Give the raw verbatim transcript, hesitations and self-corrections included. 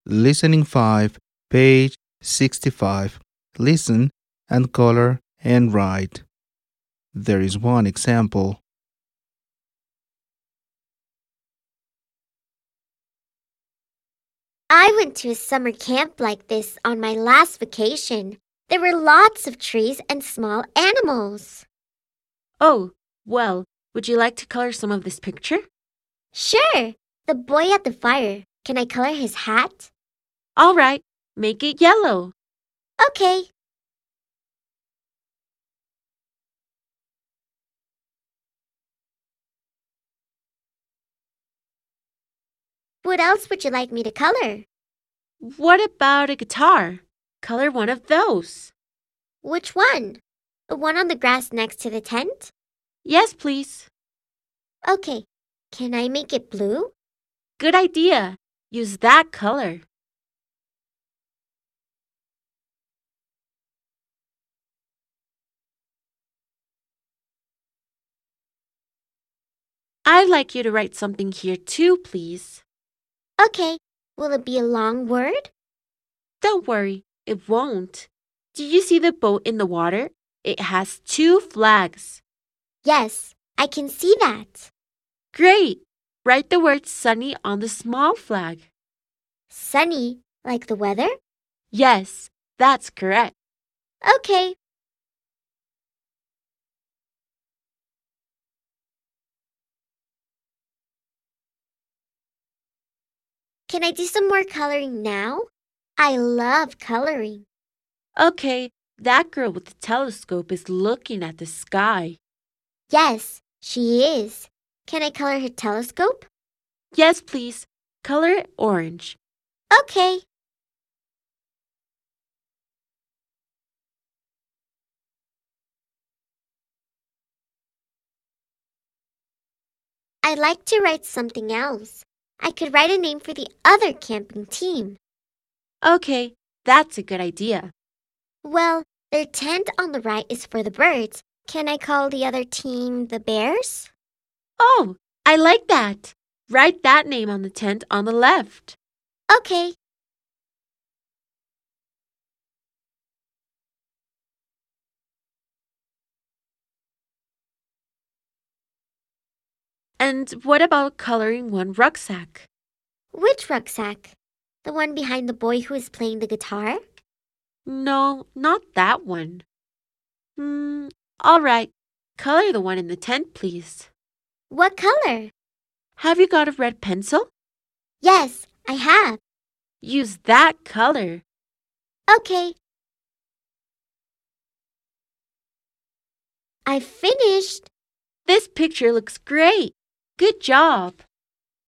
Listening five, page sixty-five. Listen and color and write. There is one example. I went to a summer camp like this on my last vacation. There were lots of trees and small animals. Oh, well, would you like to color some of this picture? Sure. The boy at the fire. Can I color his hat? All right, make it yellow. Okay. What else would you like me to color? What about a guitar? Color one of those. Which one? The one on the grass next to the tent? Yes, please. Okay. Can I make it blue? Good idea. Use that color. I'd like you to write something here too, please. Okay. Will it be a long word? Don't worry, it won't. Do you see the boat in the water? It has two flags. Yes, I can see that. Great! Write the word sunny on the small flag. Sunny, like the weather? Yes, that's correct. Okay. Can I do some more coloring now? I love coloring. Okay, that girl with the telescope is looking at the sky. Yes, she is. Can I color her telescope? Yes, please. Color it orange. Okay. I'd like to write something else. I could write a name for the other camping team. Okay, that's a good idea. Well, their tent on the right is for the birds. Can I call the other team the bears? Oh, I like that. Write that name on the tent on the left. Okay. And what about coloring one rucksack? Which rucksack? The one behind the boy who is playing the guitar? No, not that one. Hmm, all right. Color the one in the tent, please. What color? Have you got a red pencil? Yes, I have. Use that color. Okay. I finished. This picture looks great. Good job.